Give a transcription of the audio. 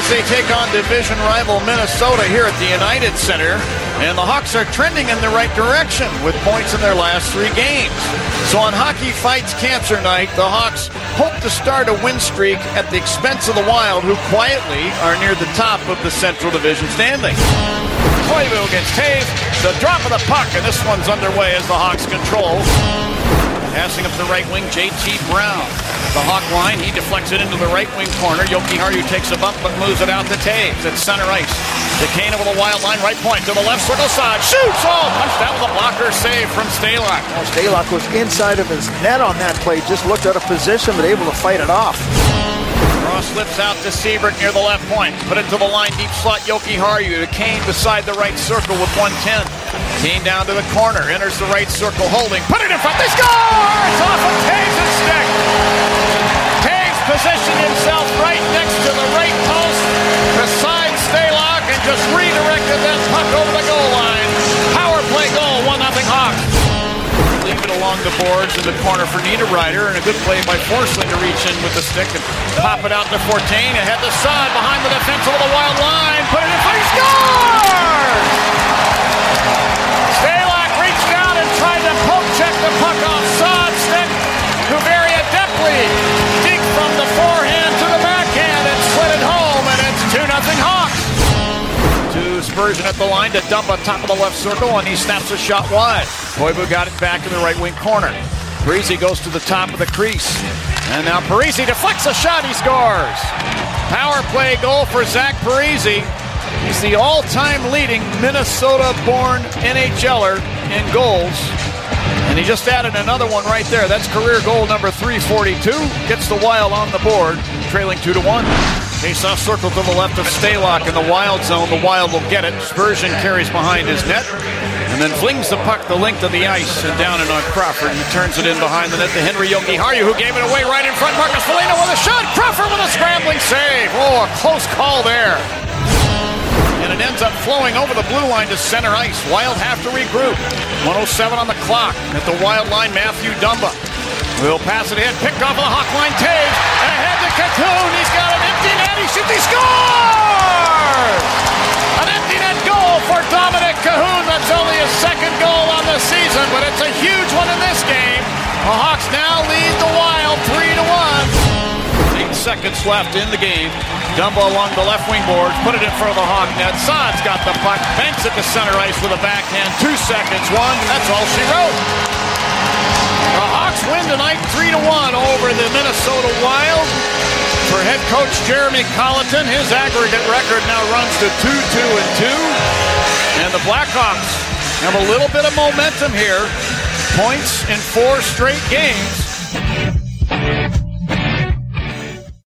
as they take on division rival Minnesota here at the United Center. And the Hawks are trending in the right direction with points in their last 3 games. So on Hockey Fights Cancer Night, the Hawks hope to start a win streak at the expense of the Wild, who quietly are near the top of the Central Division standings. Koivu against Toews, the drop of the puck, and this one's underway as the Hawks control. Passing up the right wing, J.T. Brown. The Hawk line, he deflects it into the right wing corner. Jokiharju takes a bump but moves it out to Toews at center ice. DeCane over the Wild line, right point to the left circle side. Shoots! Oh, punched out with a blocker save from Stalock. Well, Stalock was inside of his net on that play, just looked out of position but able to fight it off. Cross slips out to Seabrook near the left point. Put it to the line, deep slot, Jokiharju. Kane beside the right circle with 110. Kane down to the corner, enters the right circle, holding. Put it in front, they score! It's off of Toews' stick. Toews positioned himself right next to the right post beside Stalock and just redirected that puck over the goal line. Power play goal, 1-0 Hawks. Leave it along the boards in the corner for Niederreiter, and a good play by Forsling to reach in with the stick and pop it out to Fortin. Ahead the side, behind the defense of the Wild line. Put it in front, he scores! Stalock reached out and tried to poke check the puck off Saad's stick, who very adeptly digged from the forehand to the backhand and slid it home, and it's 2-0 Hawks. Spurgeon at the line to dump on top of the left circle, and he snaps a shot wide. Koivu got it back in the right wing corner. Parise goes to the top of the crease. And now Parise deflects a shot, he scores! Power play goal for Zach Parise. He's the all-time leading Minnesota-born NHLer in goals. And he just added another one right there. That's career goal number 342. Gets the Wild on the board, trailing 2-1. Face-off circle to the left of Stalock in the Wild zone. The Wild will get it. Spurgeon carries behind his net and then flings the puck the length of the ice and down and on Crawford. He turns it in behind the net to Henry Jokiharju, who gave it away right in front. Marcus Foligno with a shot. Crawford with a scrambling save. Oh, a close call there. And it ends up flowing over the blue line to center ice. Wild have to regroup. 1:07 on the clock. At the Wild line, Matthew Dumba will pass it ahead, picked off of the Hawk line. Toews ahead to Cocoon. He's got an empty net. He shoots. He scores! An empty net goal for Dominic Cahoon. That's only his 2nd goal on the season, but it's a huge one in this game. The Hawks now lead the Wild 3-1. 8 seconds left in the game. Dumba along the left wing boards, put it in front of the Hawk net. Saad's got the puck, banks it to center ice with a backhand. 2 seconds, 1. That's all she wrote. The Hawks win tonight 3-1 over the Minnesota Wild. For head coach Jeremy Colleton, his aggregate record now runs to 2-2-2. And the Blackhawks have a little bit of momentum here. Points in 4 straight games.